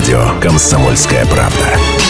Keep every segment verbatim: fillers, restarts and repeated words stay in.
радио «Комсомольская правда».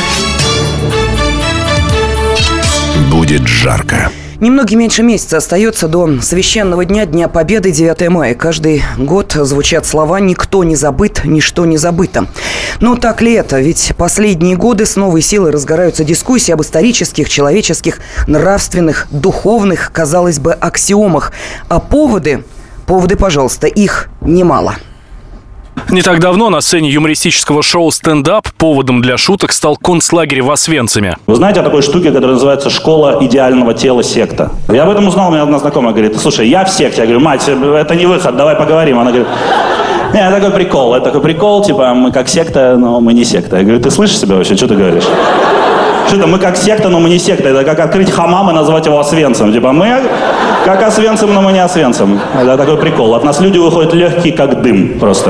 Будет жарко. Немного меньше месяца остается до священного дня, Дня Победы, девятого мая. Каждый год звучат слова «никто не забыт, ничто не забыто». Но так ли это? Ведь последние годы с новой силой разгораются дискуссии об исторических, человеческих, нравственных, духовных, казалось бы, аксиомах. А поводы, поводы, пожалуйста, их немало. Не так давно на сцене юмористического шоу «Стендап» поводом для шуток стал концлагерь в Освенциме. Вы знаете о такой штуке, которая называется «Школа идеального тела секта»? Я об этом узнал, у меня одна знакомая говорит: слушай, я в секте. Я говорю: мать, это не выход, давай поговорим. Она говорит: не, это такой прикол, это такой прикол, типа мы как секта, но мы не секта. Я говорю: ты слышишь себя вообще, что ты говоришь? Что это, мы как секта, но мы не секта. Это как открыть хамам и назвать его Освенцем. Типа мы как Освенцим, но мы не Освенцим. Это такой прикол. От нас люди выходят легкие, как дым просто.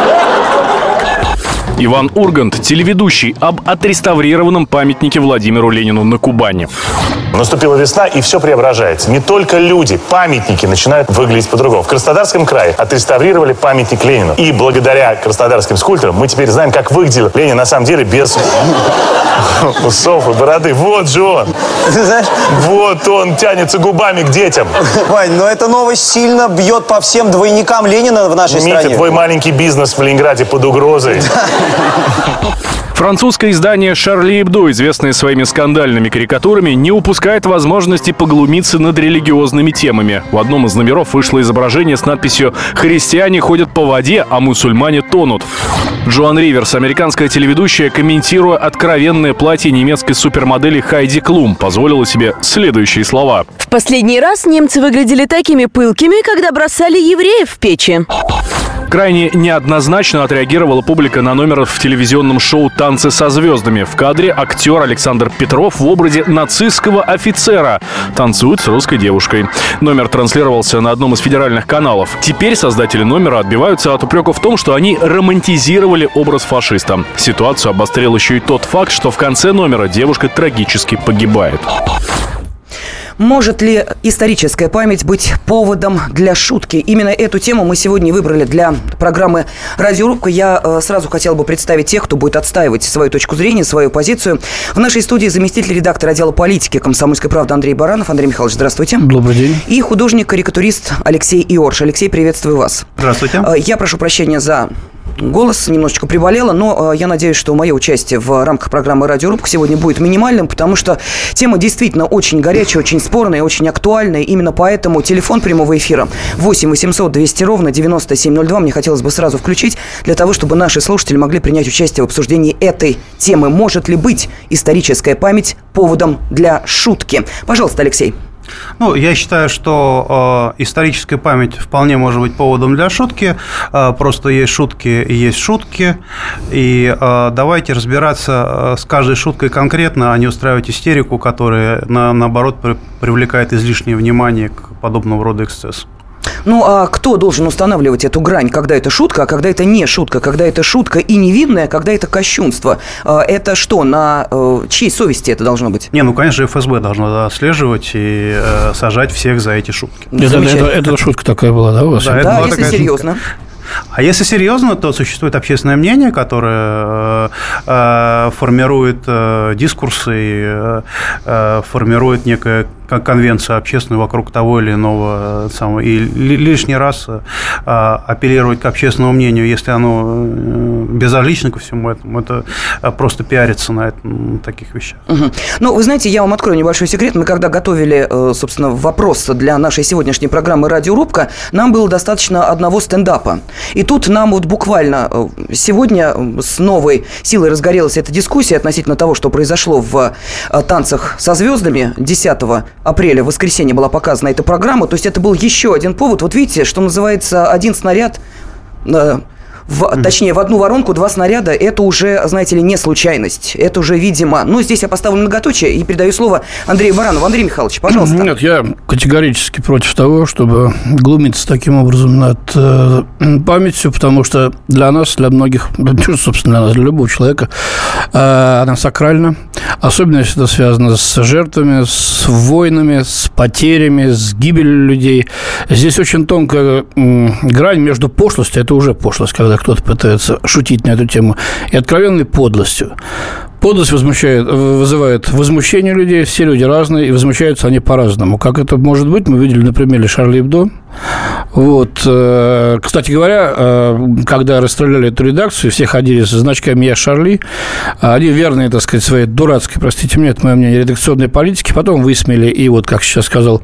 Иван Ургант, телеведущий, об отреставрированном памятнике Владимиру Ленину на Кубани. Наступила весна, и все преображается. Не только люди, памятники начинают выглядеть по-другому. В Краснодарском крае отреставрировали памятник Ленину. И благодаря краснодарским скульпторам мы теперь знаем, как выглядел Ленин на самом деле без усов и бороды. Вот же он. Знаешь? Вот он тянется губами к детям. Вань, но эта новость сильно бьет по всем двойникам Ленина в нашей Митя, стране. твой маленький бизнес в Ленинграде под угрозой. Французское издание «Шарли Эбдо», известное своими скандальными карикатурами, не упускает возможности поглумиться над религиозными темами. В одном из номеров вышло изображение с надписью «Христиане ходят по воде, а мусульмане тонут». Джоан Риверс, американская телеведущая, комментируя откровенное платье немецкой супермодели Хайди Клум, позволила себе следующие слова. В последний раз немцы выглядели такими пылкими, когда бросали евреев в печи. Крайне неоднозначно отреагировала публика на номер в телевизионном шоу «Танцы со звездами». В кадре актер Александр Петров в образе нацистского офицера танцует с русской девушкой. Номер транслировался на одном из федеральных каналов. Теперь создатели номера отбиваются от упреков в том, что они романтизировали образ фашиста. Ситуацию обострил еще и тот факт, что в конце номера девушка трагически погибает. Может ли историческая память быть поводом для шутки? Именно эту тему мы сегодня выбрали для программы «Радиорубка». Я э, сразу хотела бы представить тех, кто будет отстаивать свою точку зрения, свою позицию. В нашей студии заместитель редактора отдела политики «Комсомольской правды» Андрей Баранов. Андрей Михайлович, здравствуйте. Добрый день. И художник-карикатурист Алексей Иорш. Алексей, приветствую вас. Здравствуйте. Э, я прошу прощения за... голос немножечко приболело, но э, я надеюсь, что мое участие в рамках программы «Радиорубка» сегодня будет минимальным, потому что тема действительно очень горячая, очень спорная, очень актуальная. Именно поэтому телефон прямого эфира восемь восемьсот двести ровно девяносто семь ноль два мне хотелось бы сразу включить для того, чтобы наши слушатели могли принять участие в обсуждении этой темы. Может ли быть историческая память поводом для шутки? Пожалуйста, Алексей. Ну, я считаю, что э, историческая память вполне может быть поводом для шутки. Э, просто есть шутки и есть шутки. И э, давайте разбираться с каждой шуткой конкретно, а не устраивать истерику, которая, на, наоборот, при, привлекает излишнее внимание к подобного рода эксцессу. Ну, а кто должен устанавливать эту грань, когда это шутка, а когда это не шутка, когда это шутка и невинная, когда это кощунство? Это что, на чьей совести это должно быть? Не, ну, конечно, эф эс бэ должно отслеживать и э, сажать всех за эти шутки. Это, это, это, это шутка такая была, да, у вас? Да, да, если серьезно. Шутка. А если серьезно, то существует общественное мнение, которое э, формирует э, дискурсы, э, э, формирует некое как конвенцию общественную вокруг того или иного самого. И лишний раз апеллировать к общественному мнению, если оно безразлично ко всему этому, это просто пиариться на, это, на таких вещах. Угу. Ну, вы знаете, я вам открою небольшой секрет. Мы когда готовили, собственно, вопрос для нашей сегодняшней программы «Радиорубка», нам было достаточно одного стендапа. И тут нам вот буквально сегодня с новой силой разгорелась эта дискуссия относительно того, что произошло в «Танцах со звездами» десятого апреля, в воскресенье была показана эта программа. То есть это был еще один повод. Вот видите, что называется, один снаряд... В, mm-hmm. Точнее, в одну воронку два снаряда, это уже, знаете ли, не случайность. Это уже, видимо... Ну, здесь я поставлю многоточие и передаю слово Андрею Баранову. Андрей Михайлович, пожалуйста. Нет, я категорически против того, чтобы глумиться таким образом над э, памятью, потому что для нас, для многих, собственно, для нас, для любого человека, э, она сакральна. особенно если это связано с жертвами, с войнами, с потерями, с гибелью людей. Здесь очень тонкая грань между пошлостью, это уже пошлость, когда кто-то пытается шутить на эту тему, и откровенной подлостью. Подлость возмущает, вызывает возмущение людей, все люди разные, и возмущаются они по-разному. Как это может быть, мы видели на примере Шарли Эбдо. Вот. Кстати говоря, когда расстреляли эту редакцию, все ходили со значками «Я Шарли», они верные, так сказать, своей дурацкой, простите меня, это мое мнение, редакционной политики, потом высмеяли, и вот, как сейчас сказал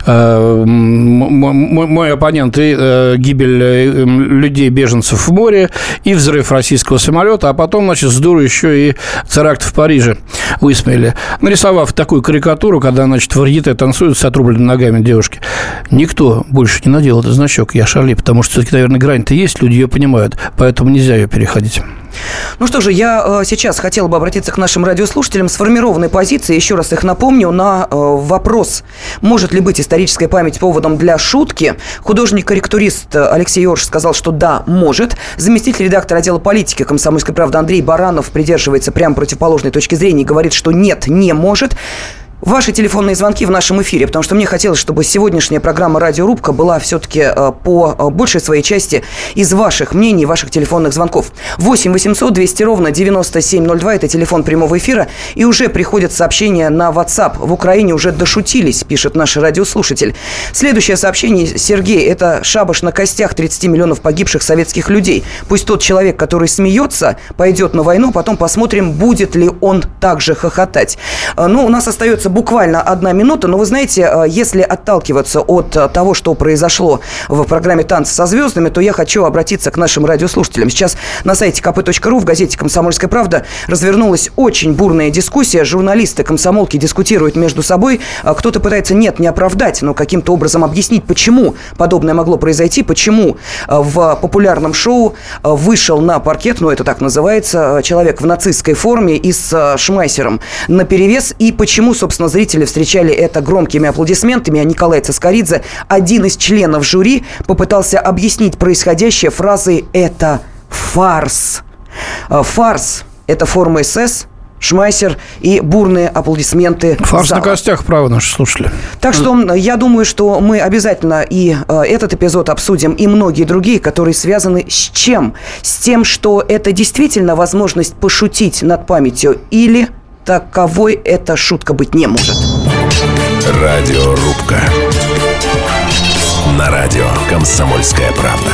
мой оппонент, и гибель людей, беженцев в море, и взрыв российского самолета, а потом, значит, с дуру еще и теракт в Париже высмеяли, нарисовав такую карикатуру, когда, значит, в Арьете танцуют с отрубленными ногами девушки. Никто больше не надел этот значок «Я Шарли», потому что, все-таки, наверное, грань-то есть, люди ее понимают, поэтому нельзя ее переходить. Ну что же, я э, сейчас хотела бы обратиться к нашим радиослушателям с сформированной позицией. Еще раз их напомню на э, вопрос, может ли быть историческая память поводом для шутки. Художник-корректурист Алексей Орш сказал, что да, может. Заместитель редактора отдела политики «Комсомольской правды» Андрей Баранов придерживается прямо противоположной точки зрения и говорит, что нет, не может. Ваши телефонные звонки в нашем эфире, потому что мне хотелось, чтобы сегодняшняя программа «Радиорубка» была все-таки по большей своей части из ваших мнений, ваших телефонных звонков. восемь восемьсот двести ровно девяносто семь ноль два – это телефон прямого эфира. И уже приходят сообщения на WhatsApp. В Украине уже дошутились, пишет наш радиослушатель. Следующее сообщение, Сергей, это шабаш на костях тридцати миллионов погибших советских людей. Пусть тот человек, который смеется, пойдет на войну, потом посмотрим, будет ли он также хохотать. Ну, у нас остается буквально одна минута, но вы знаете, если отталкиваться от того, что произошло в программе «Танцы со звездами», то я хочу обратиться к нашим радиослушателям. Сейчас на сайте ка пэ точка ру в газете «Комсомольская правда» развернулась очень бурная дискуссия. Журналисты комсомолки дискутируют между собой. Кто-то пытается, нет, не оправдать, но каким-то образом объяснить, почему подобное могло произойти, почему в популярном шоу вышел на паркет, ну это так называется, человек в нацистской форме и с шмайсером наперевес, и почему, собственно, зрители встречали это громкими аплодисментами, а Николай Цискоридзе, один из членов жюри, попытался объяснить происходящее фразой «это фарс». Фарс – это форма эс эс, шмайсер и бурные аплодисменты Фарс зала. На костях, право, наши слушатели. Так что я думаю, что мы обязательно и э, этот эпизод обсудим, и многие другие, которые связаны с чем? С тем, что это действительно возможность пошутить над памятью, или таковой эта шутка быть не может. Радиорубка. На радио «Комсомольская правда».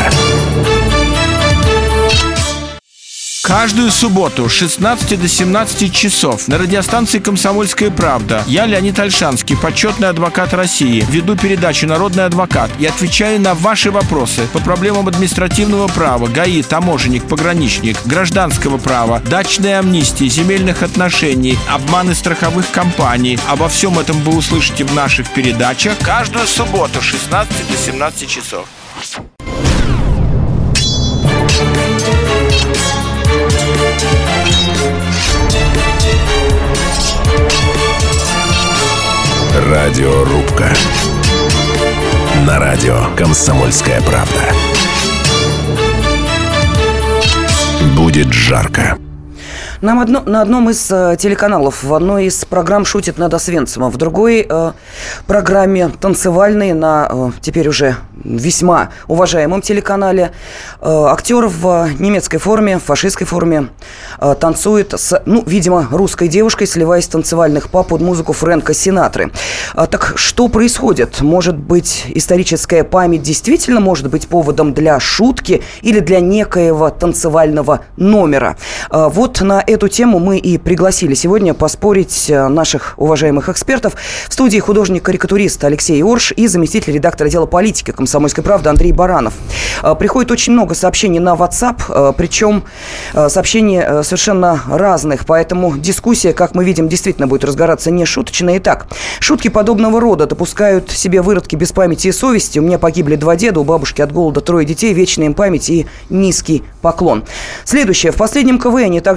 Каждую субботу с шестнадцати до семнадцати часов на радиостанции «Комсомольская правда» я, Леонид Ольшанский, почетный адвокат России, веду передачу «Народный адвокат» и отвечаю на ваши вопросы по проблемам административного права, ГАИ, таможенник, пограничник, гражданского права, дачной амнистии, земельных отношений, обманы страховых компаний. Обо всем этом вы услышите в наших передачах каждую субботу с шестнадцати до семнадцати часов. Радиорубка. На радио «Комсомольская правда». Будет жарко. Нам одно, на одном из э, телеканалов, в одной из программ шутит над Освенцимом, в другой э, программе танцевальной на э, теперь уже весьма уважаемом телеканале э, актер в немецкой форме, в фашистской форме э, танцует с, ну, видимо, русской девушкой, сливаясь в танцевальных па под музыку Фрэнка Синатры. А, так что происходит? Может быть, историческая память действительно может быть поводом для шутки или для некоего танцевального номера? А, вот на эту тему мы и пригласили сегодня поспорить наших уважаемых экспертов. В студии художник-карикатурист Алексей Орш и заместитель редактора отдела политики «Комсомольской правды» Андрей Баранов. Приходит очень много сообщений на WhatsApp, причем сообщений совершенно разных, поэтому дискуссия, как мы видим, действительно будет разгораться не шуточная. Итак, шутки подобного рода допускают себе выродки без памяти и совести. У меня погибли два деда, у бабушки от голода трое детей, вечная им память и низкий поклон. Следующее. В последнем КВНе также были шутки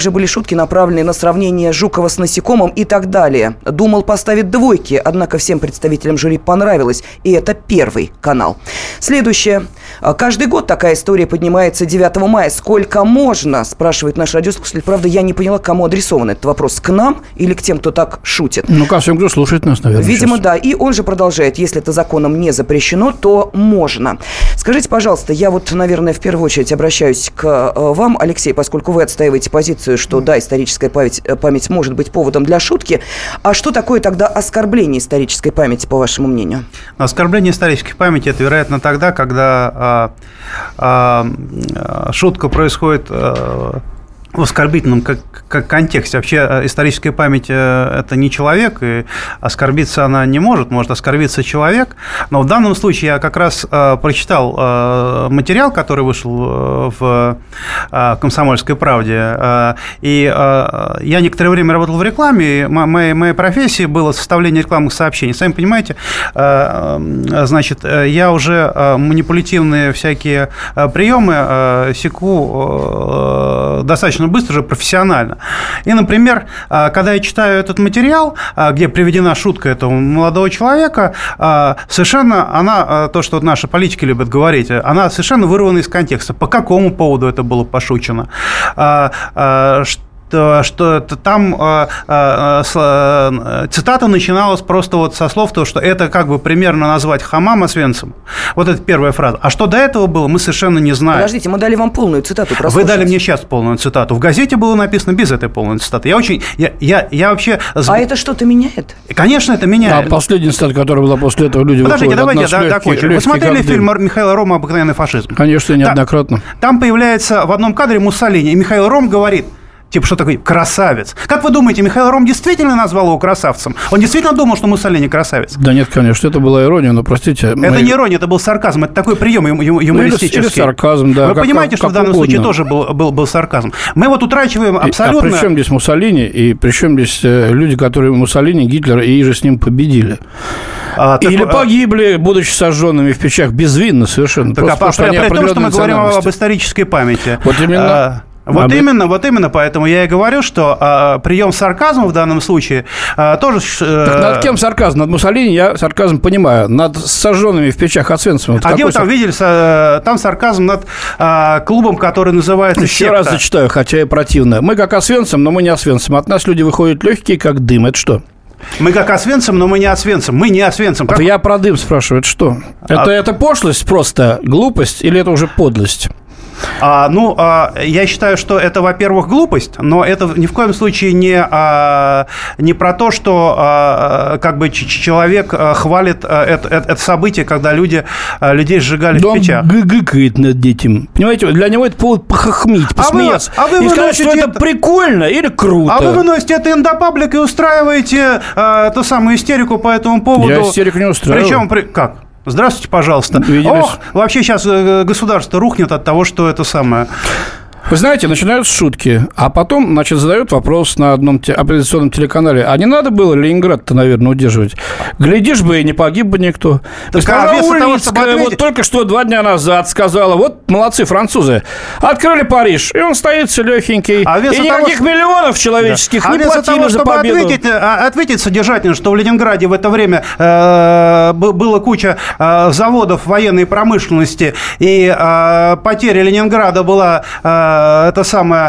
шутки, направленные на сравнение Жукова с насекомым и так далее. Думал поставить двойки, однако всем представителям жюри понравилось. И это Первый канал. Следующее. Каждый год такая история поднимается девятого мая. Сколько можно? Спрашивает наш радиослушатель. Правда, я не поняла, к кому адресован этот вопрос. К нам или к тем, кто так шутит? Ну, ко всем, кто слушает нас, наверное. Видимо, сейчас. да. И он же продолжает. Если это законом не запрещено, то можно. Скажите, пожалуйста, я вот, наверное, в первую очередь обращаюсь к вам, Алексей, поскольку вы отстаиваете позицию, что да, историческая память, память может быть поводом для шутки. А что такое тогда оскорбление исторической памяти, по вашему мнению? Оскорбление исторической памяти – это, вероятно, тогда, когда а, а, шутка происходит а, в оскорбительном как, как контексте. Вообще историческая память – это не человек, и оскорбиться она не может, может оскорбиться человек. Но в данном случае я как раз э, прочитал э, материал, который вышел в э, «Комсомольской правде», э, и э, я некоторое время работал в рекламе, и моей, моей профессией было составление рекламных сообщений. Сами понимаете, э, значит, я уже манипулятивные всякие приемы э, секу э, достаточно быстро, уже профессионально. И, например, когда я читаю этот материал, где приведена шутка этого молодого человека, совершенно она, то, что наши политики любят говорить, она совершенно вырвана из контекста. По какому поводу это было пошучено? Что, что там э, э, цитата начиналась просто вот со слов, то, что это как бы примерно назвать хамам Освенцим. Вот это первая фраза. А что до этого было, мы совершенно не знаем. Подождите, мы дали вам полную цитату. Вы дали мне сейчас полную цитату. В газете было написано без этой полной цитаты. Я очень... Я, я, я вообще... А это что-то меняет? Конечно, это меняет. А последняя цитата, которая была после этого, люди Подождите, выходят давайте я докончу. Вы смотрели фильм Михаила Рома «Обыкновенный фашизм»? Конечно, неоднократно. Там, там появляется в одном кадре Муссолини, и Михаил Ром говорит... Типа, что такое красавец? Как вы думаете, Михаил Ром действительно назвал его красавцем? Он действительно думал, что Муссолини красавец? Да нет, конечно, это была ирония, но, простите... Это мы... не ирония, это был сарказм, это такой прием ю- ю- юмористический. Или, или сарказм, да. Вы как, понимаете, как, что как в данном угодно. случае тоже был, был, был сарказм. Мы вот утрачиваем абсолютно... И, а при чем здесь Муссолини, и при чем здесь люди, которые Муссолини, Гитлер и же с ним победили? А, так, Или погибли, будучи сожженными в печах, безвинно совершенно. Так, просто, а просто при, при том, что мы говорим об исторической памяти. Вот именно... А, Вот а именно, вот именно, поэтому я и говорю, что а, прием сарказма в данном случае а, тоже... А... Так над кем сарказм? Над Муссолини я сарказм понимаю. Над сожженными в печах Освенцима. А где вы там сар... видели? Там сарказм над а, клубом, который называется Еще «Секта». раз зачитаю, хотя и противно. Мы как Освенцим, но мы не Освенцим. От нас люди выходят легкие, как дым. Это что? Мы как Освенцим, но мы не Освенцим. Мы не Освенцим. Как... Я про дым спрашиваю. Это что? Это, а... это пошлость просто, глупость или это уже подлость? А, ну, а, я считаю, что это, во-первых, глупость, но это ни в коем случае не, а, не про то, что а, как бы человек хвалит это, это, это событие, когда люди, людей сжигали да в печах. Он гыгыкает над этим. Понимаете, для него это повод похохмить, посмеяться. А вы, а вы и сказать, что это, это прикольно или круто. А вы выносите это индопаблик и устраиваете а, ту самую истерику по этому поводу. Я истерику не устраиваю. Причем, при... как? Здравствуйте, пожалуйста. Виделись? Ох, вообще сейчас государство рухнет от того, что это самое... Вы знаете, начинаются шутки, а потом, значит, задают вопрос на одном те, оппозиционном телеканале. А не надо было Ленинград-то, наверное, удерживать? Глядишь бы, и не погиб бы никто. Госпожа Ульяновская вот только что два дня назад сказала, вот молодцы французы, открыли Париж, и он стоит целехенький, а и никаких того, миллионов человеческих да. не а платили того, за победу. Ответить, ответить содержательно, что в Ленинграде в это время э, было куча э, заводов военной промышленности, и э, потеря Ленинграда была... Э, это самое,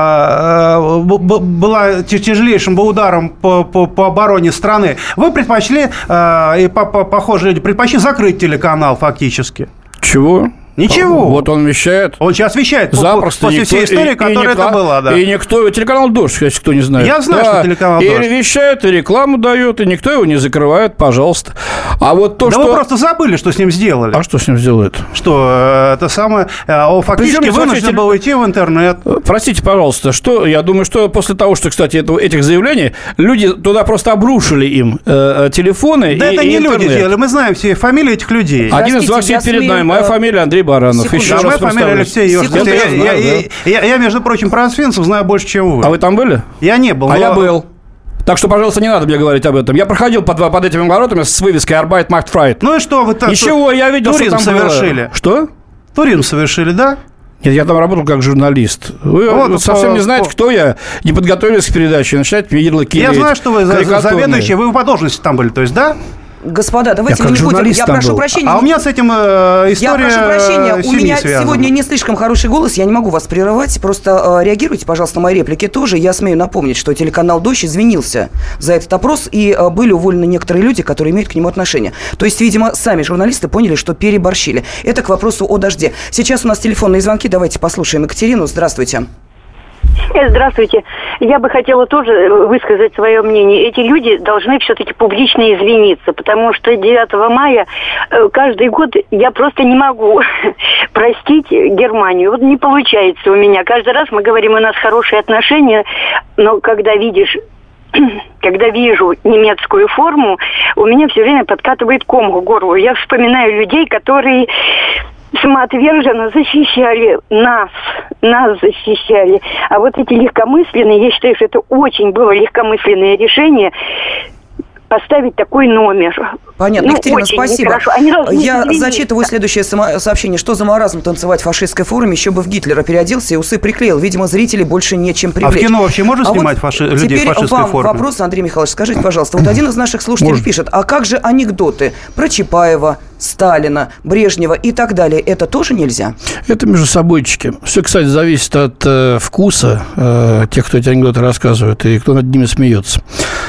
была тяжелейшим ударом по, по, по обороне страны, вы предпочли, и похожие люди предпочли закрыть телеканал фактически. Чего? Ничего. Вот он вещает. Он сейчас вещает. Запросто. После никто, всей истории, и, которая и никто, это была, да. И никто... Телеканал «Дождь», если кто не знает. Я знаю, да. что телеканал «Дождь». И вещает, и рекламу дает, и никто его не закрывает, пожалуйста. А вот то, да что... вы просто забыли, что с ним сделали. А что с ним сделают? Что это самое... Он фактически вынужден был идти в интернет. Простите, пожалуйста, что... Я думаю, что после того, что, кстати, этого, этих заявлений, люди туда просто обрушили им э, телефоны да и это и не интернет. люди делали. Мы знаем все фамилии этих людей. Один из вас сидит перед нами. Моя фамилия Андрей Баранов. Секунду. Еще Моя фамилия Алексей Ёшкин. Я, я, я, я, я, я, между прочим, про Освенцим знаю больше, чем вы. А вы там были? Я не был. А но... я был. Так что, пожалуйста, не надо мне говорить об этом. Я проходил под, под этими воротами с вывеской «Arbeit macht frei». Ну и что вы там? Ничего, я видел, туризм что там совершили. Было. Что? Туризм совершили, да? Нет, я там работал как журналист. Вы вот, совсем по, не знаете, по... кто я, не подготовились к передаче, начинаете мне ярлыки. Я знаю, что вы заведующий, вы по должности там были, то есть, да? Господа, давайте мы не будем. Я прошу был. прощения. А у меня с этим э, история. Я прошу прощения, у меня связана. Сегодня не слишком хороший голос, я не могу вас прерывать. Просто э, реагируйте, пожалуйста, на мои реплики тоже. Я смею напомнить, что телеканал «Дождь» извинился за этот опрос, и э, были уволены некоторые люди, которые имеют к нему отношение. То есть, видимо, сами журналисты поняли, что переборщили. Это к вопросу о «Дожде». Сейчас у нас телефонные звонки. Давайте послушаем Екатерину. Здравствуйте. Здравствуйте. Я бы хотела тоже высказать свое мнение. Эти люди должны все-таки публично извиниться, потому что девятого мая каждый год я просто не могу простить Германию. Вот не получается у меня. Каждый раз мы говорим, у нас хорошие отношения, но когда видишь... Когда вижу немецкую форму, у меня все время подкатывает ком к горлу. Я вспоминаю людей, которые самоотверженно защищали нас, нас защищали. А вот эти легкомысленные, я считаю, что это очень было легкомысленное решение поставить такой номер. Понятно, ну, Екатерина, спасибо. Я зачитываю следующее сообщение. Что за маразм танцевать в фашистской форме? Еще бы в Гитлера переоделся и усы приклеил. Видимо, зрителей больше нечем привлечь. А в кино вообще можно а снимать вот фаши... людей в фашистской вам форме? Вопрос, Андрей Михайлович, скажите, пожалуйста. Вот один из наших слушателей Может. пишет, а как же анекдоты про Чапаева, Сталина, Брежнева и так далее? Это тоже нельзя? Это между собойчики. Все, кстати, зависит от э, вкуса э, тех, кто эти анекдоты рассказывает, и кто над ними смеется.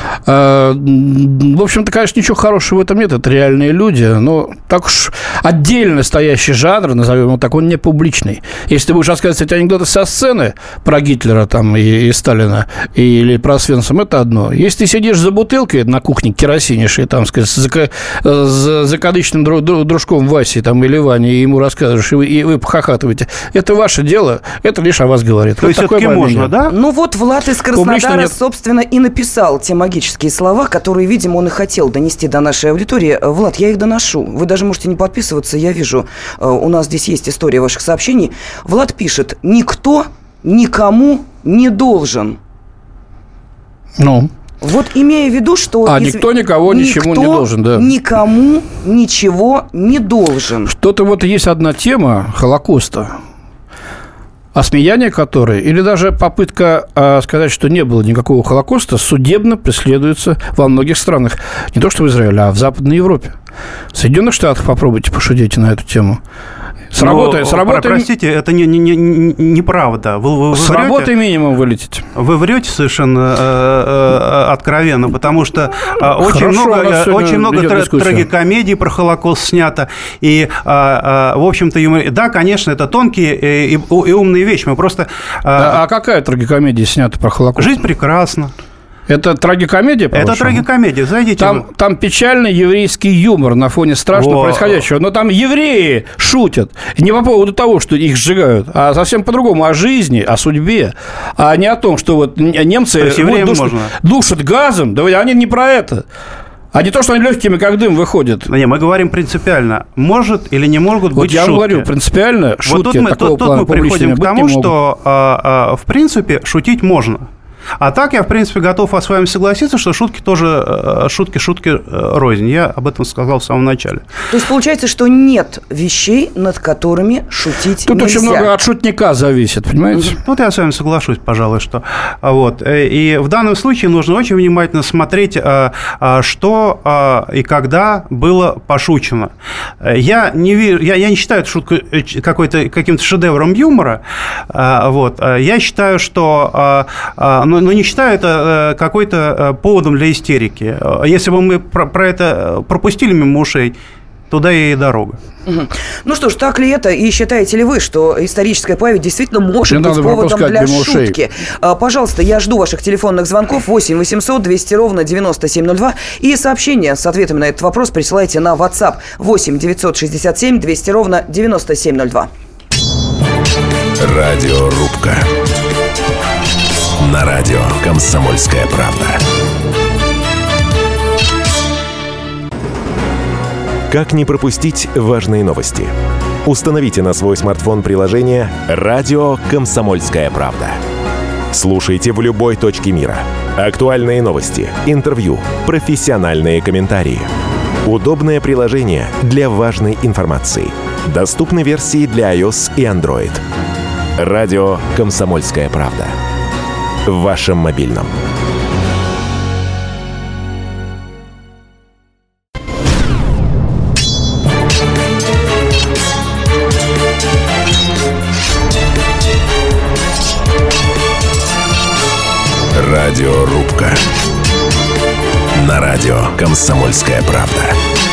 Э, в общем-то, конечно, ничего хорошего в этом нет. Это реальные люди. Но так уж отдельно стоящий жанр, назовем его так, он не публичный. Если ты будешь рассказывать эти анекдоты со сцены про Гитлера там, и, и Сталина или про Освенцим, это одно. Если ты сидишь за бутылкой на кухне керосинишь и там, сказать, за, за закадычным друг дружком Васи там, или Ване, и ему рассказываешь, и вы, и вы похохатываете. Это ваше дело, это лишь о вас говорит. То вот есть все-таки можно, да? Ну вот Влад из Краснодара, собственно, и написал те магические слова, которые, видимо, он и хотел донести до нашей аудитории. Влад, я их доношу. Вы даже можете не подписываться, я вижу. У нас здесь есть история ваших сообщений. Влад пишет: «Никто никому не должен». Ну... Вот имея в виду, что... А из... никто никого ничему никто не должен, да. никому ничего не должен. Что-то вот есть одна тема Холокоста, осмеяние которой, или даже попытка э, сказать, что не было никакого Холокоста, судебно преследуется во многих странах. Не то что в Израиле, а в Западной Европе. В Соединенных Штатах попробуйте пошутить на эту тему. С работой, с работой... Простите, это не, не, не, неправда. Вы, вы, вы с врете, работой минимум вылетите. Вы врете совершенно э, э, откровенно, потому что э, очень много, э, очень много тр, трагикомедий про Холокост снято. И, э, э, в общем-то, юмор... да, конечно, это тонкие и, и, и умные вещи. Мы просто... Э, а, а какая трагикомедия снята про Холокост? «Жизнь прекрасна». Это трагикомедия, по-вашему? Это трагикомедия, зайдите. Там, там печальный еврейский юмор на фоне страшного О. происходящего. Но там евреи шутят не по поводу того, что их сжигают, а совсем по-другому. О жизни, о судьбе. А не о том, что вот немцы вот душат, душат газом. Да они не про это. А не то, что они легкими, как дым, выходят. Не, мы говорим принципиально. Может или не могут вот быть я шутки. Я говорю, принципиально шутки вот тут мы, такого тут, плана тут мы приходим к тому, что, а, а, в принципе, шутить можно. А так я, в принципе, готов с вами согласиться, что шутки тоже шутки, шутки рознь. Я об этом сказал в самом начале. То есть получается, что нет вещей, над которыми шутить Тут нельзя. Тут очень много от шутника зависит, понимаете? Вот я с вами соглашусь, пожалуй, что... Вот. И в данном случае нужно очень внимательно смотреть, что и когда было пошучено. Я не, вижу, я, я не считаю эту шутку какой-то, каким-то шедевром юмора. Вот. Я считаю, что... Но, но не считаю это какой-то поводом для истерики. Если бы мы про, про это пропустили мимо ушей, туда и дорога. Угу. Ну что ж, так ли это? И считаете ли вы, что историческая память действительно может не быть поводом для шутки? А, пожалуйста, я жду ваших телефонных звонков восемь восемьсот двести ровно девяносто семь ноль два. И сообщения с ответами на этот вопрос присылайте на WhatsApp восемь девятьсот шестьдесят семь двести ровно девяносто семь ноль два. Радиорубка. На радио «Комсомольская правда». Как не пропустить важные новости? Установите на свой смартфон приложение «Радио Комсомольская правда». Слушайте в любой точке мира. Актуальные новости, интервью, профессиональные комментарии. Удобное приложение для важной информации. Доступны версии для iOS и Android. Радио «Комсомольская правда». В вашем мобильном. Радиорубка. На радио «Комсомольская правда».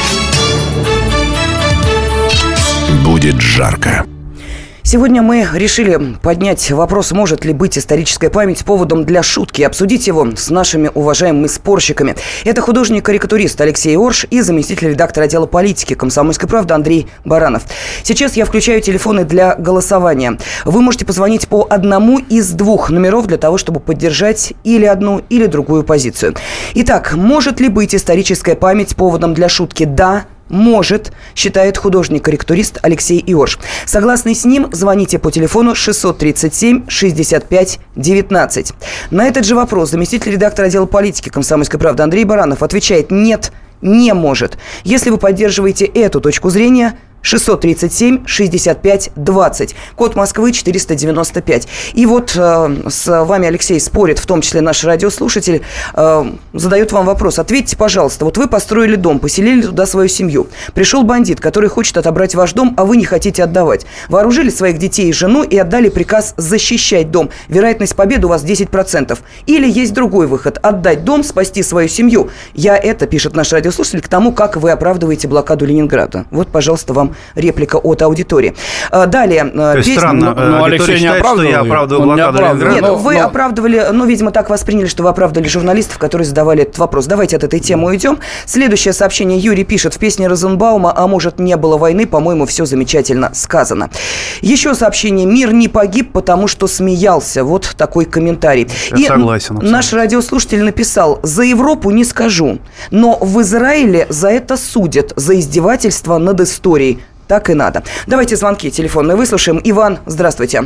Будет жарко. Сегодня мы решили поднять вопрос, может ли быть историческая память поводом для шутки, обсудить его с нашими уважаемыми спорщиками. Это художник-карикатурист Алексей Орш и заместитель редактора отдела политики «Комсомольской правды» Андрей Баранов. Сейчас я включаю телефоны для голосования. Вы можете позвонить по одному из двух номеров для того, чтобы поддержать или одну, или другую позицию. Итак, может ли быть историческая память поводом для шутки? Да. Может, считает художник-корректурист Алексей Иорш. Согласны с ним, звоните по телефону шестьсот тридцать семь шестьдесят пять девятнадцать. На этот же вопрос заместитель редактора отдела политики «Комсомольской правды» Андрей Баранов отвечает: нет, не может. Если вы поддерживаете эту точку зрения, шестьсот тридцать семь шестьдесят пять двадцать, код Москвы четыреста девяносто пять. И вот э, с вами, Алексей, спорит, в том числе наш радиослушатель, э, задает вам вопрос. Ответьте, пожалуйста, вот вы построили дом, поселили туда свою семью. Пришел бандит, который хочет отобрать ваш дом, а вы не хотите отдавать. Вооружили своих детей и жену и отдали приказ защищать дом. Вероятность победы у вас десять процентов. Или есть другой выход – отдать дом, спасти свою семью. Я это, пишет наш радиослушатель, к тому, как вы оправдываете блокаду Ленинграда. Вот, пожалуйста, вам реплика от аудитории. Далее. То есть песня... странно, ну, ну, Алексей не оправдывал, что я оправдываю блокаду Ленинграда. Нет, но, вы но... оправдывали, ну, видимо, так восприняли, что вы оправдывали журналистов, которые задавали этот вопрос. Давайте от этой темы уйдем. Следующее сообщение. Юрий пишет: в песне Розенбаума «А может, не было войны», по-моему, все замечательно сказано. Еще сообщение. Мир не погиб, потому что смеялся. Вот такой комментарий. Я И согласен. Абсолютно. Наш радиослушатель написал: за Европу не скажу, но в Израиле за это судят, за издевательство над историей. Так и надо. Давайте звонки телефонные выслушаем. Иван, здравствуйте.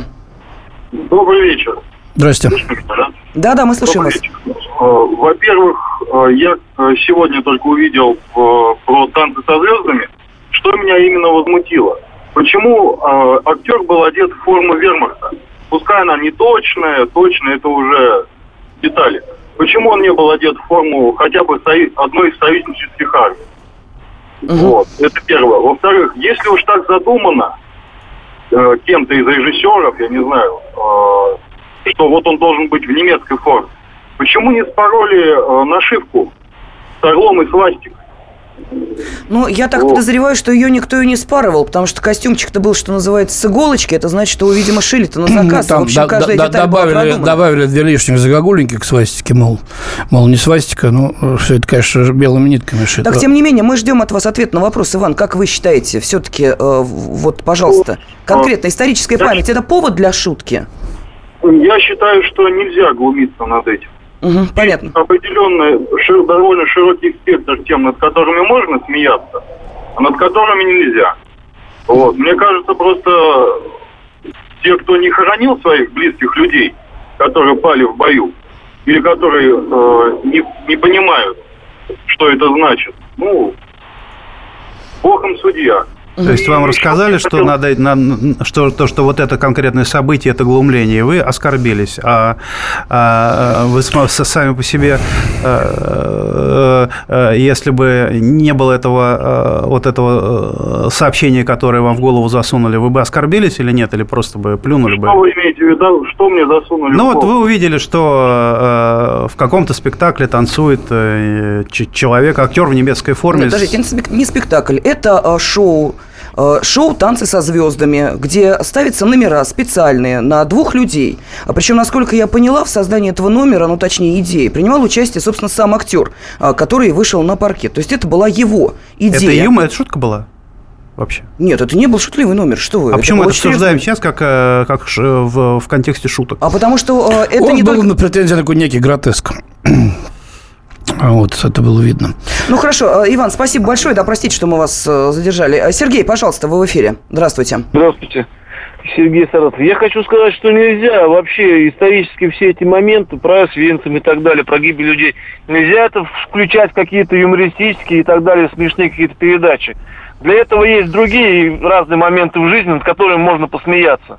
Добрый вечер. Здрасте. Да-да, мы слушаем вас. Во-первых, я сегодня только увидел про «Танцы со звездами», что меня именно возмутило. Почему актер был одет в форму вермахта? Пускай она не точная, точная, это уже детали. Почему он не был одет в форму хотя бы одной из союзнических армий? Угу. Вот, это первое. Во-вторых, если уж так задумано э, кем-то из режиссеров, я не знаю, э, что вот он должен быть в немецкой форме, почему не спороли э, нашивку с орлом и свастикой? Ну, я так вот. подозреваю, что ее никто и не спарывал, потому что костюмчик-то был, что называется, с иголочки. Это значит, что его, видимо, шили-то на заказ. Там, в общем, да, каждая да, деталь добавили, была продумана. добавили две лишних загогулинки к свастике, мол, мол, не свастика, но все это, конечно, белыми нитками шито. Так, тем не менее, мы ждем от вас ответ на вопрос. Иван, как вы считаете, все-таки, э, вот, пожалуйста, конкретно историческая память – это повод для шутки? Я считаю, что нельзя глумиться над этим. Угу, понятно. Определенный, шир, довольно широкий спектр тем, над которыми можно смеяться, а над которыми нельзя. Вот. Мне кажется, просто те, кто не хоронил своих близких людей, которые пали в бою, или которые э, не, не понимают, что это значит, ну, Бог им судья. То есть вам рассказали, что надо, надо что, то, что вот это конкретное событие, это глумление, вы оскорбились, а, а вы сами по себе, а, а, если бы не было этого, вот этого сообщения, которое вам в голову засунули, вы бы оскорбились или нет, или просто бы плюнули бы? Что вы имеете в виду, что мне засунули? Ну вот вы увидели, что в каком-то спектакле танцует человек, актер в немецкой форме. Нет, подождите, это не спектакль, это шоу. Шоу «Танцы со звездами», где ставятся номера специальные на двух людей. А причем, насколько я поняла, в создании этого номера, ну, точнее, идеи, принимал участие, собственно, сам актер, который вышел на паркет. То есть это была его идея. Это юмор, это шутка была? Вообще. Нет, это не был шутливый номер, что вы. А это почему это обсуждаем сейчас как, как в, в контексте шуток? А потому что это Он не был только... на претензии на такой некий гротеск. Вот, это было видно. Ну, хорошо. Иван, спасибо большое. Да, простите, что мы вас задержали. Сергей, пожалуйста, вы в эфире. Здравствуйте. Здравствуйте. Сергей Саратов. Я хочу сказать, что нельзя вообще исторически все эти моменты про Освенцим и так далее, про гибель людей, нельзя это включать в какие-то юмористические и так далее, смешные какие-то передачи. Для этого есть другие разные моменты в жизни, над которыми можно посмеяться.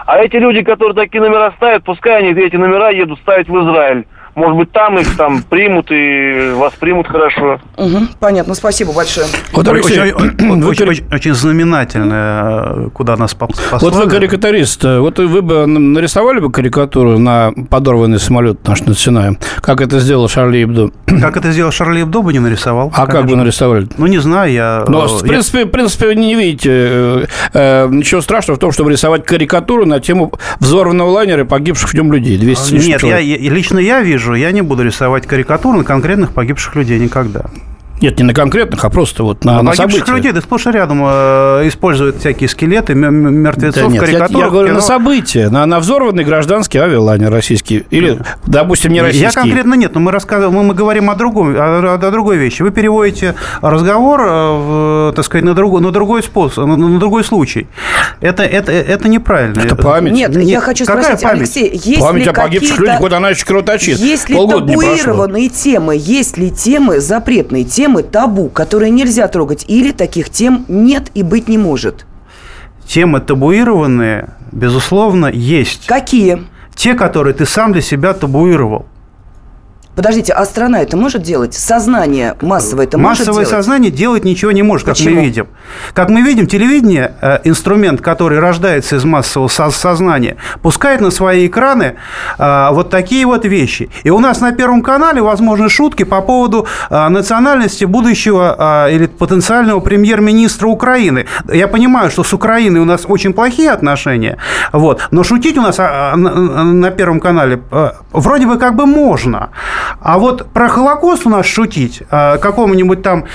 А эти люди, которые такие номера ставят, пускай они эти номера едут ставить в Израиль. Может быть, там их там примут и воспримут хорошо. Угу, понятно, спасибо большое. Вот, Алексей, очень, очень, очень, очень знаменательно, куда нас послали. Вот вы карикатурист, вот вы бы нарисовали бы карикатуру на подорванный самолет наш над Синаем, как это сделал Шарли Эбдо? Как это сделал Шарли Эбдо, бы не нарисовал. А конечно. Как бы нарисовали? Ну, не знаю, я... Но, в принципе, я... в принципе, не видите э, э, ничего страшного в том, чтобы рисовать карикатуру на тему взорванного лайнера и погибших в нем людей. двести Нет, я, лично я вижу, я не буду рисовать карикатуру на конкретных погибших людей никогда. Нет, не на конкретных, а просто вот на, а на погибших события. людей, да сплошь и рядом э, используют всякие скелеты, мертвецов, да нет, карикатуры. Я, я говорю кино. На события, на, на взорванный гражданский авиалайнер российский. Или, да. допустим, не российский. Я конкретно нет, но мы рассказываем, мы, мы говорим о, другом, о, о другой вещи. Вы переводите разговор, в, так сказать, на другой, на другой способ, на, на другой случай. Это, это, это неправильно. Это память. Нет, нет, я хочу спросить, память? Алексей, есть память ли о погибших людях, вот она еще кровоточит. Есть ли Полгода табуированные темы, есть ли темы, запретные темы, табу, которые нельзя трогать, или таких тем нет и быть не может? Темы табуированные, безусловно, есть. Какие? Те, которые ты сам для себя табуировал. Подождите, а страна это может делать? Сознание массовое это может делать? Массовое сознание делать ничего не может, как Почему? мы видим. Как мы видим, телевидение, э, инструмент, который рождается из массового со- сознания, пускает на свои экраны э, вот такие вот вещи. И у нас на Первом канале возможны шутки по поводу э, национальности будущего э, или потенциального премьер-министра Украины. Я понимаю, что с Украиной у нас очень плохие отношения, вот, но шутить у нас э, на, на Первом канале э, вроде бы как бы можно. А вот про Холокост у нас шутить какому-нибудь там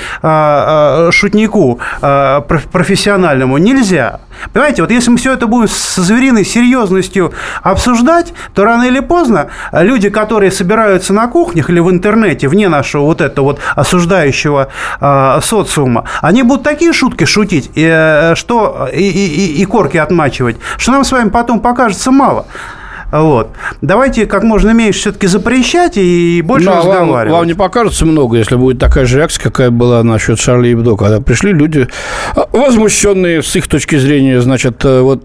шутнику профессиональному нельзя. Понимаете, вот если мы все это будем со звериной серьезностью обсуждать, то рано или поздно люди, которые собираются на кухнях или в интернете, вне нашего вот этого вот осуждающего социума, они будут такие шутки шутить, и, что, и, и, и корки отмачивать, что нам с вами потом покажется мало. Вот. Давайте как можно меньше все-таки запрещать и больше Но разговаривать. Вам, вам не покажется много, если будет такая же реакция, какая была насчет Шарли Эбдо, когда пришли люди, возмущенные с их точки зрения, значит, вот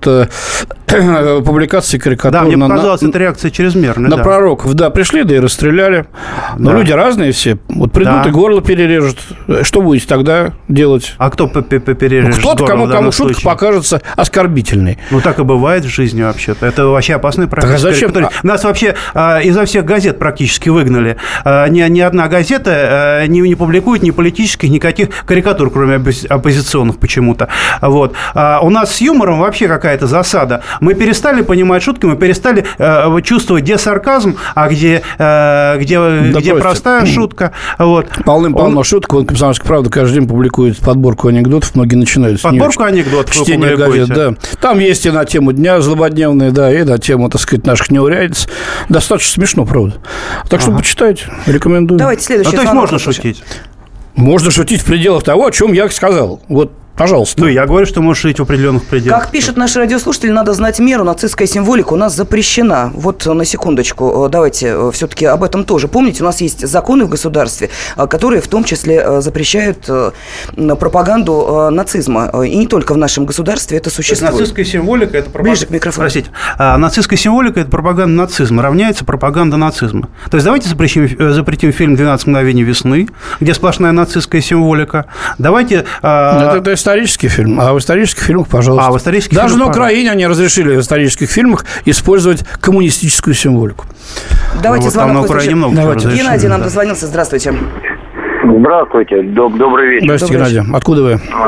публикации карикатур. Да, мне на, показалась на, эта реакция чрезмерная. На да. пророков, да, пришли, да и расстреляли. Но да. люди разные все. Вот придут да. и горло перережут. Что будете тогда делать? А кто перережет ну, кто-то, кому, кому шутка случае? покажется оскорбительной. Ну, так и бывает в жизни вообще-то. Это вообще опасный профессия. А зачем? Нас вообще э, изо всех газет практически выгнали. Э, ни, ни одна газета э, не, не публикует ни политических, никаких карикатур, кроме оппозиционных почему-то. Вот. А у нас с юмором вообще какая-то засада. Мы перестали понимать шутки, мы перестали э, чувствовать, где сарказм, а где, э, где, да где простая шутка. Вот. Полным-полно Он... шуток. Вот «Комсомольская правда» каждый день публикует подборку анекдотов. Многие начинают с Подборку анекдотов чтение газет, да. Там есть и на тему дня злободневные, да, и на тему, так сказать, наших неурядиц. Достаточно смешно, правда. Так что ага. почитайте, рекомендую. Давайте следующий. Ну, то есть можно шутить? Можно шутить в пределах того, о чем я сказал. Вот. Пожалуйста. Ну, я говорю, что можешь жить в определенных пределах. Как пишут наши радиослушатели, надо знать меру. Нацистская символика у нас запрещена. Вот на секундочку, давайте все-таки об этом тоже. Помните, у нас есть законы в государстве, которые в том числе запрещают пропаганду нацизма. И не только в нашем государстве это существует. Нацистская символика – это пропаганда... Ближе к микрофону. Простите. А, нацистская символика – это пропаганда нацизма. Равняется пропаганда нацизма. То есть давайте запретим, запретим фильм «двенадцать мгновений весны», где сплошная нацистская символика. Давайте... А... Это, это исторический фильм. А в исторических фильмах, пожалуйста. А в исторических Даже фильмах, на Украине они разрешили в исторических фильмах использовать коммунистическую символику. Давайте ну, вот звонок. На Украине много Давайте. Геннадий нам да. дозвонился. Здравствуйте. Здравствуйте. Доб- добрый вечер. Здравствуйте, Геннадий. Откуда вы?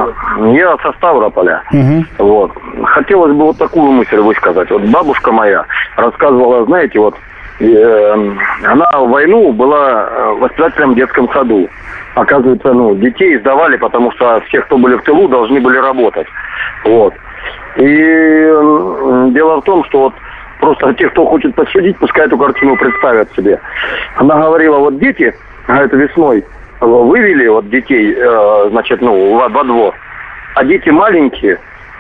Я со Ставрополя. Угу. Вот. Хотелось бы вот такую мысль высказать. Вот бабушка моя рассказывала, знаете, вот э, она в войну была воспитателем в детском саду. Оказывается, ну, детей сдавали, потому что все, кто были в тылу, должны были работать. Вот. И э, дело в том, что вот просто те, кто хочет посудить, пускай эту картину представят себе. Она говорила, вот дети, а это весной, вывели вот детей, э, значит, ну, во, во двор. А дети маленькие,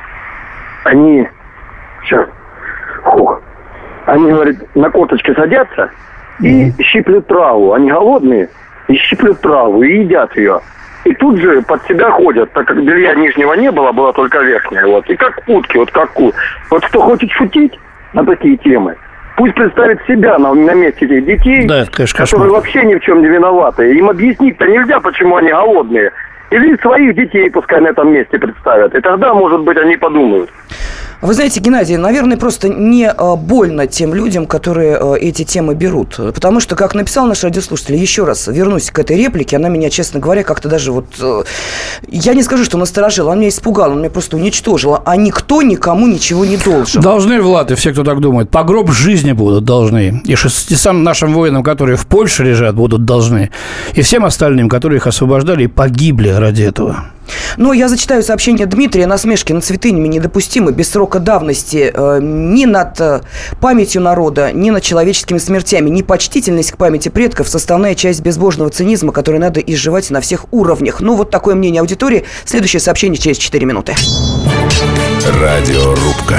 они, сейчас, фух, они, говорит, на корточке садятся и mm-hmm. щиплют траву. Они голодные. И щиплют траву, и едят ее. и тут же под себя ходят, так как белья нижнего не было, была только верхняя. Вот. И как утки, вот как утки. Вот кто хочет шутить на такие темы, пусть представит себя на, на месте этих детей, да, это, конечно, которые вообще ни в чем не виноваты. Им объяснить-то нельзя, почему они голодные. Или своих детей пускай на этом месте представят. И тогда, может быть, они подумают. Вы знаете, Геннадий, наверное, просто не больно тем людям, которые эти темы берут. Потому что, как написал наш радиослушатель, еще раз вернусь к этой реплике, она меня, честно говоря, как-то даже вот... Я не скажу, что насторожила, она меня испугала, она меня просто уничтожила. А никто никому ничего не должен. Должны, Влад, и все, кто так думает. По гроб жизни будут должны. И шестистам нашим воинам, которые в Польше лежат, будут должны. И всем остальным, которые их освобождали и погибли ради этого. Ну, я зачитаю сообщение Дмитрия. Насмешки над святынями недопустимы без срока давности э, ни над э, памятью народа, ни над человеческими смертями. Непочтительность к памяти предков – составная часть безбожного цинизма, который надо изживать на всех уровнях. Ну, вот такое мнение аудитории. Следующее сообщение через четыре минуты. Радиорубка.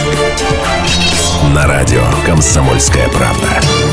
На радио «Комсомольская правда».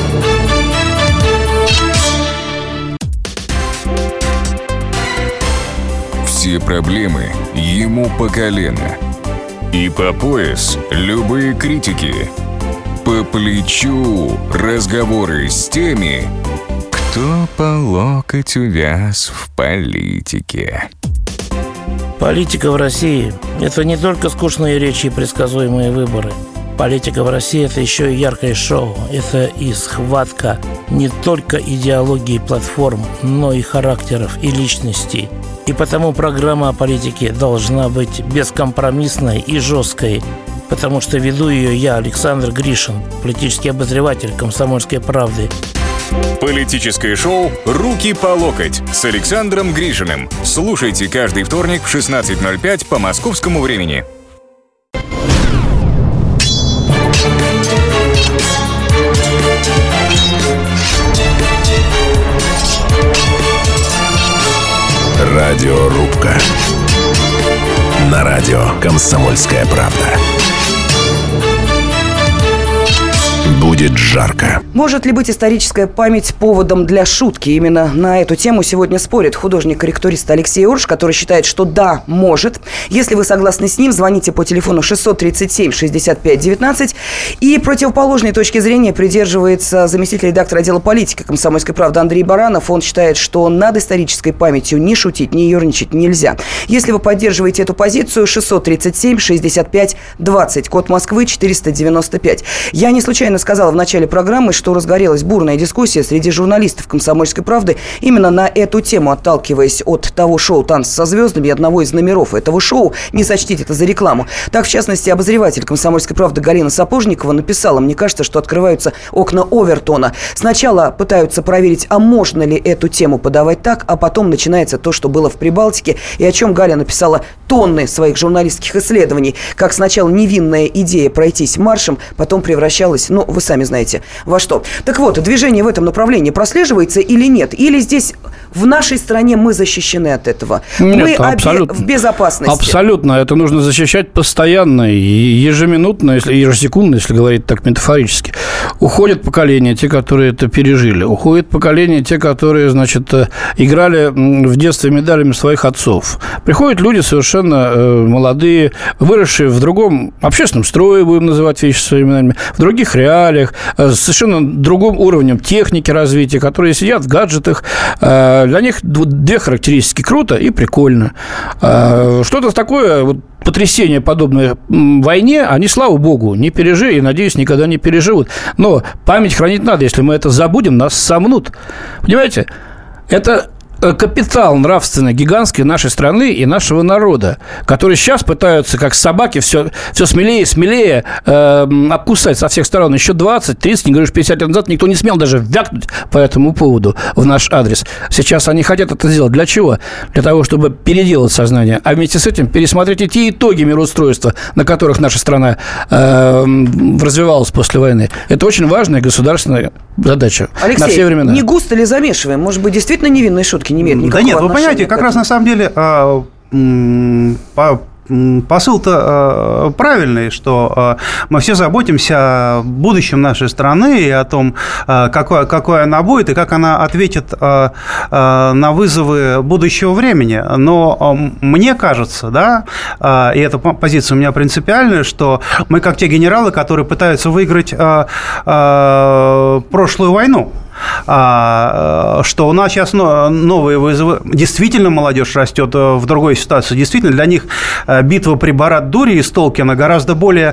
Все проблемы ему по колено. И по пояс любые критики. По плечу разговоры с теми, кто по локоть увяз в политике. Политика в России – это не только скучные речи и предсказуемые выборы. Политика в России – это еще и яркое шоу. Это и схватка не только идеологии и платформ, но и характеров и личностей. И потому программа о политике должна быть бескомпромиссной и жесткой, потому что веду ее я, Александр Гришин, политический обозреватель «Комсомольской правды». Политическое шоу «Руки по локоть» с Александром Гришиным. Слушайте каждый вторник в шестнадцать ноль пять по московскому времени. Радиорубка. На радио «Комсомольская правда». Будет жарко. Может ли быть историческая память поводом для шутки? Именно на эту тему сегодня спорит художник-корректурист Алексей Орш, который считает, что да, может. Если вы согласны с ним, звоните по телефону шестьсот тридцать семь шестьдесят пять девятнадцать. И противоположной точки зрения придерживается заместитель редактора отдела политики «Комсомольской правды» Андрей Баранов. Он считает, что над исторической памятью ни шутить, ни ерничать нельзя. Если вы поддерживаете эту позицию, шестьсот тридцать семь шестьдесят пять двадцать, код Москвы четыреста девяносто пять. Я не случайно сказала в начале программы, что разгорелась бурная дискуссия среди журналистов «Комсомольской правды» именно на эту тему, отталкиваясь от того шоу «Танцы со звездами» и одного из номеров этого шоу. Не сочтите это за рекламу. Так, в частности, обозреватель «Комсомольской правды» Галина Сапожникова написала: «Мне кажется, что открываются окна Овертона. Сначала пытаются проверить, а можно ли эту тему подавать так, а потом начинается то, что было в Прибалтике, и о чем Галя написала тонны своих журналистских исследований. Как сначала невинная идея пройтись маршем, потом превращалась, ну, вы сами знаете, во что. Так вот, движение в этом направлении прослеживается или нет? Или здесь в нашей стране мы защищены от этого? Нет, мы абсолютно, в безопасности? Абсолютно. Это нужно защищать постоянно и ежеминутно, если, ежесекундно, если говорить так метафорически. Уходят поколения, те, которые это пережили. Уходят поколения, те, которые, значит, играли в детстве медалями своих отцов. Приходят люди совершенно э, молодые, выросшие в другом общественном строе, будем называть вещи своими именами, в других реалиях, с совершенно другим уровнем техники развития, которые сидят в гаджетах. Для них две характеристики: круто и прикольно. Что-то такое, вот, потрясение, подобное войне, они, слава богу, не пережили и, надеюсь, никогда не переживут. Но память хранить надо. Если мы это забудем, нас сомнут. Понимаете? Это капитал нравственный, гигантский нашей страны и нашего народа, которые сейчас пытаются, как собаки, все, все смелее и смелее э, обкусать со всех сторон. Еще двадцать, тридцать, не говоришь, пятьдесят лет назад никто не смел даже вякнуть по этому поводу в наш адрес. Сейчас они хотят это сделать. Для чего? Для того, чтобы переделать сознание, а вместе с этим пересмотреть и те итоги мироустройства, на которых наша страна э, развивалась после войны. Это очень важная государственная задача. Алексей, на все времена. Не густо ли замешиваем? Может быть, действительно невинные шутки не имеют никакого Да нет, отношения вы понимаете, как раз на самом деле а, м, по, посыл-то правильный, что мы все заботимся о будущем нашей страны и о том, какой, какой она будет и как она ответит на вызовы будущего времени. Но мне кажется, да, и эта позиция у меня принципиальная, что мы как те генералы, которые пытаются выиграть прошлую войну, что у нас сейчас новые вызовы. Действительно, молодежь растет в другой ситуации. Действительно, для них битва при Барат-Дуре из Толкина гораздо более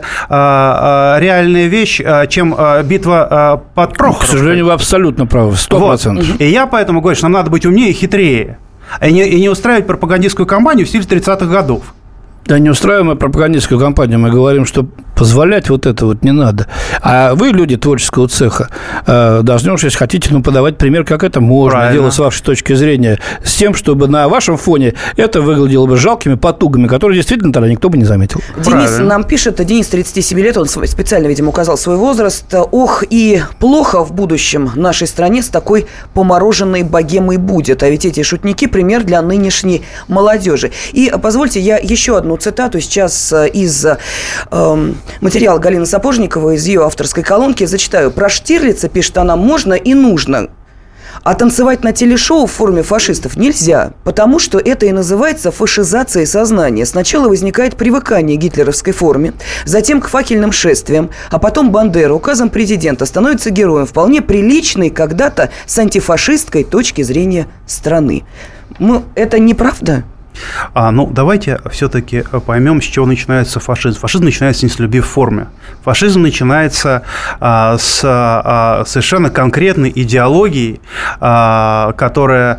реальная вещь, чем битва под Прохоровкой. К сожалению, вы абсолютно правы, сто процентов. Вот. И я поэтому говорю, что нам надо быть умнее и хитрее, и не, и не устраивать пропагандистскую кампанию в стиле тридцатых годов. Да, не устраиваем мы пропагандистскую кампанию. Мы говорим, что позволять вот это вот не надо. А вы, люди творческого цеха, должны уж, если хотите, ну, подавать пример, как это можно Правильно. делать с вашей точки зрения, с тем, чтобы на вашем фоне это выглядело бы жалкими потугами, которые действительно тогда никто бы не заметил. Денис Правильно. нам пишет, Денис, тридцать семь лет, он специально, видимо, указал свой возраст. Ох, и плохо в будущем нашей стране с такой помороженной богемой будет. А ведь эти шутники – пример для нынешней молодежи. И позвольте, я еще одну цитату сейчас из э, материала Галины Сапожниковой, из ее авторской колонки зачитаю. Про Штирлица, пишет она, можно и нужно. А танцевать на телешоу в форме фашистов нельзя, потому что это и называется фашизацией сознания. Сначала возникает привыкание к гитлеровской форме, затем к факельным шествиям, а потом Бандера указом президента становится героем, вполне приличной когда-то с антифашистской точки зрения страны. Ну, это неправда? А, ну, давайте все-таки поймем, с чего начинается фашизм. Фашизм начинается не с любви в форме. Фашизм начинается а, с а, совершенно конкретной идеологией, а, которая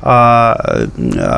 а,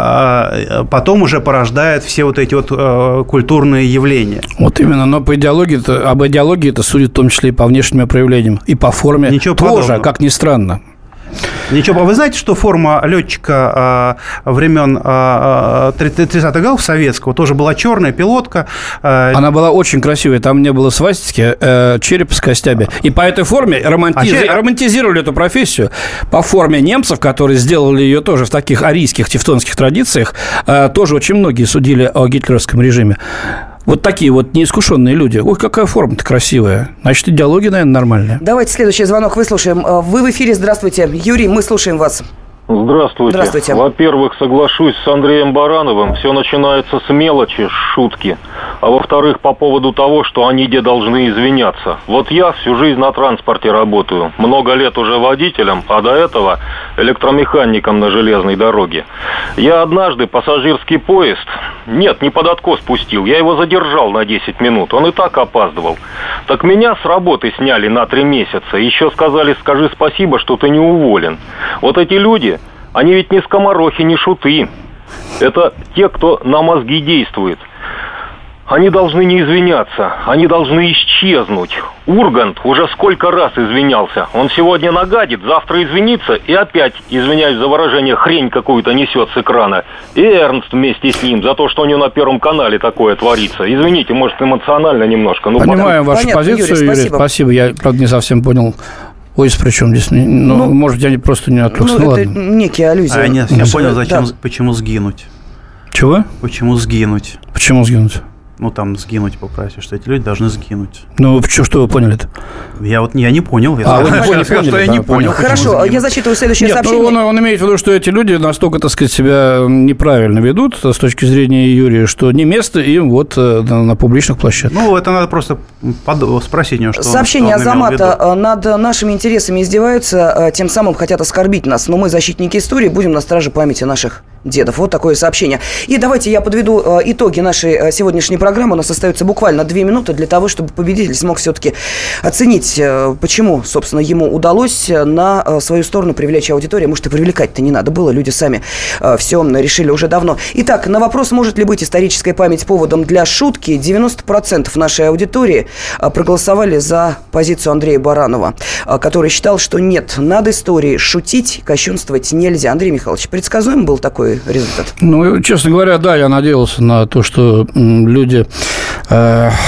а, потом уже порождает все вот эти вот а, культурные явления. Вот именно, но по идеологии об идеологии это судят в том числе и по внешним проявлениям, и по форме Ничего тоже, подобного. Как ни странно. Ничего, вы знаете, что форма летчика э, времен э, тридцатых годов советского тоже была черная, пилотка. Э, Она была очень красивая, там не было свастики, э, череп с костями. И по этой форме романтиз... а романтизировали эту профессию. По форме немцев, которые сделали ее тоже в таких арийских, тевтонских традициях, э, тоже очень многие судили о гитлеровском режиме. Вот такие вот неискушенные люди. Ой, какая форма-то красивая. Значит, идеология, наверное, нормальная. Давайте следующий звонок выслушаем. Вы в эфире, здравствуйте. Юрий, мы слушаем вас. Здравствуйте. Здравствуйте. Во-первых, соглашусь с Андреем Барановым. Все начинается с мелочи, с шутки. А во-вторых, по поводу того, что они где должны извиняться. Вот я всю жизнь на транспорте работаю. Много лет уже водителем, а до этого электромехаником на железной дороге. Я однажды пассажирский поезд, нет, не под откос пустил, я его задержал на десять минут. Он и так опаздывал. Так меня с работы сняли на три месяца. Еще сказали, скажи спасибо, что ты не уволен. Вот эти люди... Они ведь не скоморохи, не шуты. Это те, кто на мозги действует. Они должны не извиняться. Они должны исчезнуть. Ургант уже сколько раз извинялся. Он сегодня нагадит, завтра извинится и опять, извиняюсь за выражение, хрень какую-то несет с экрана. И Эрнст вместе с ним за то, что у него на Первом канале такое творится. Извините, может, эмоционально немножко. Ну, понимаю потом... вашу Понятно, позицию, Юрий, спасибо. Юрий, спасибо. Я, правда, не совсем понял. Ой, при чем здесь? Ну, ну, может, я просто не отвлекся. Ну, ну, это ладно. некие аллюзии. А, нет, я понял, зачем, да. Почему сгинуть. Чего? Почему сгинуть? Почему сгинуть? Ну, там, сгинуть попросишь, что эти люди должны сгинуть. Ну, что, что вы поняли-то? Я вот я не понял. Я а, вы не поняли, сказал, поняли, что я да, не понял. Хорошо, я зачитываю следующее Нет, сообщение. Ну, он, он имеет в виду, что эти люди настолько, так сказать, себя неправильно ведут с точки зрения Юрия, что не место им вот на, на публичных площадках. Ну, это надо просто под... спросить у него, что Сообщение он, что он Азамата: над нашими интересами издеваются, тем самым хотят оскорбить нас. Но мы, защитники истории, будем на страже памяти наших дедов. Вот такое сообщение. И давайте я подведу итоги нашей сегодняшней программы. У нас остается буквально две минуты для того, чтобы победитель смог все-таки оценить, почему, собственно, ему удалось на свою сторону привлечь аудиторию. Может, и привлекать-то не надо было. Люди сами все решили уже давно. Итак, на вопрос, может ли быть историческая память поводом для шутки, девяносто процентов нашей аудитории проголосовали за позицию Андрея Баранова, который считал, что нет, над историей шутить, кощунствовать нельзя. Андрей Михайлович, предсказуем был такой результат? Ну, честно говоря, да, я надеялся на то, что люди... Э-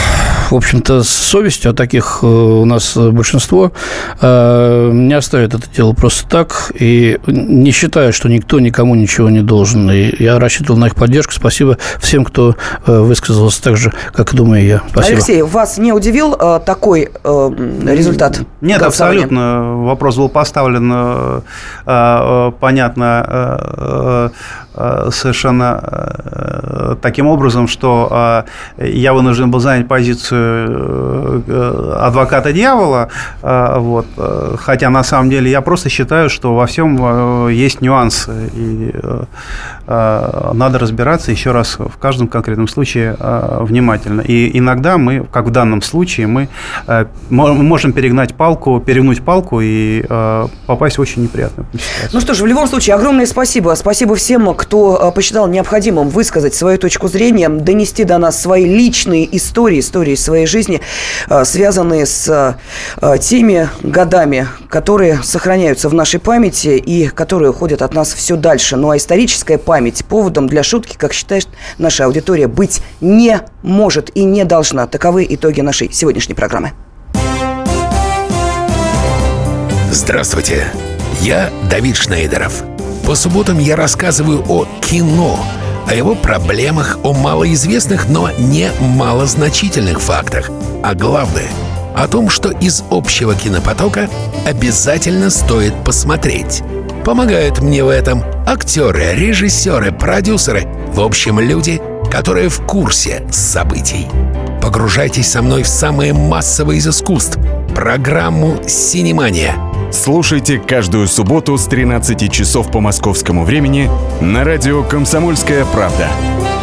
в общем-то, с совестью, а таких у нас большинство, не оставят это дело просто так, и не считаю, что никто никому ничего не должен. И я рассчитывал на их поддержку. Спасибо всем, кто высказался так же, как думаю я. Спасибо. Алексей, вас не удивил э, такой э, результат? Нет, абсолютно. Вопрос был поставлен э, э, понятно, э, э, совершенно э, таким образом, что э, я вынужден был занять позицию э, адвоката дьявола, э, вот, э, хотя на самом деле я просто считаю, что во всем э, есть нюансы, и э, э, надо разбираться еще раз в каждом конкретном случае э, внимательно. И иногда мы, как в данном случае, мы э, можем перегнать палку, перегнуть палку и э, попасть в очень неприятную ситуацию. Ну что ж, в любом случае, огромное спасибо. Спасибо всем, кто посчитал необходимым высказать свою точку зрения, донести до нас свои личные истории, истории своей жизни, связанные с теми годами, которые сохраняются в нашей памяти и которые уходят от нас все дальше. Ну а историческая память поводом для шутки, как считает наша аудитория, быть не может и не должна. Таковы итоги нашей сегодняшней программы. Здравствуйте, я Давид Шнейдеров. По субботам я рассказываю о кино, о его проблемах, о малоизвестных, но не малозначительных фактах. А главное, о том, что из общего кинопотока обязательно стоит посмотреть. Помогают мне в этом актеры, режиссеры, продюсеры, в общем, люди, которые в курсе событий. Погружайтесь со мной в самое массовое из искусств – программу «Синемания». Слушайте каждую субботу с тринадцати часов по московскому времени на радио «Комсомольская правда».